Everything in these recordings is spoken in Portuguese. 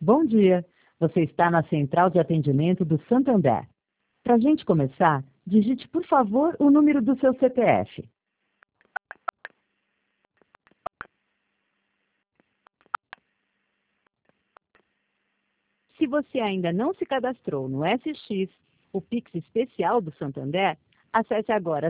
Bom dia, você está na Central de Atendimento do Santander. Para a gente começar, digite, por favor, o número do seu CPF. Se você ainda não se cadastrou no SX, o Pix especial do Santander, acesse agora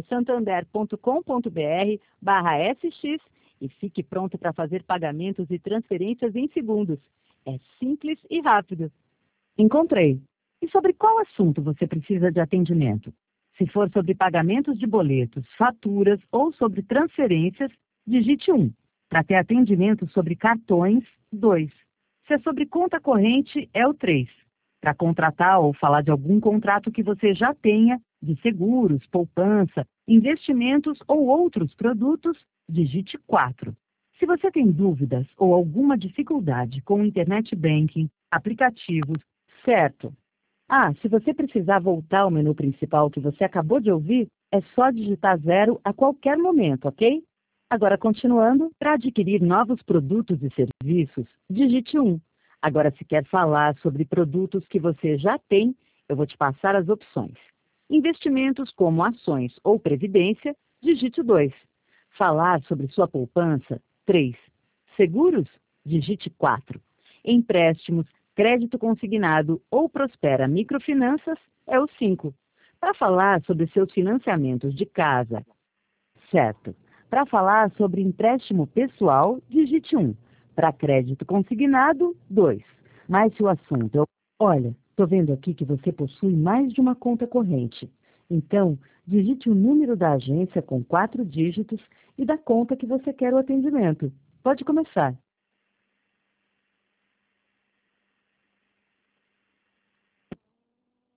santander.com.br/SX e fique pronto para fazer pagamentos e transferências em segundos. É simples e rápido. Encontrei. E sobre qual assunto você precisa de atendimento? Se for sobre pagamentos de boletos, faturas ou sobre transferências, digite 1. Para ter atendimento sobre cartões, 2. Se é sobre conta corrente, é o 3. Para contratar ou falar de algum contrato que você já tenha, de seguros, poupança, investimentos ou outros produtos, digite 4. Se você tem dúvidas ou alguma dificuldade com internet banking, aplicativos, certo? Se você precisar voltar ao menu principal que você acabou de ouvir, é só digitar 0 a qualquer momento, ok? Agora, continuando, para adquirir novos produtos e serviços, digite 1. Agora, se quer falar sobre produtos que você já tem, eu vou te passar as opções. Investimentos como ações ou previdência, digite 2. Falar sobre sua poupança, 3. Seguros, digite 4. Empréstimos, crédito consignado ou Prospera Microfinanças, é o 5. Para falar sobre seus financiamentos de casa, certo. Para falar sobre empréstimo pessoal, digite 1. Para crédito consignado, 2. Mas se o assunto é... Olha, estou vendo aqui que você possui mais de uma conta corrente. Então, digite o número da agência com 4 dígitos e da conta que você quer o atendimento. Pode começar.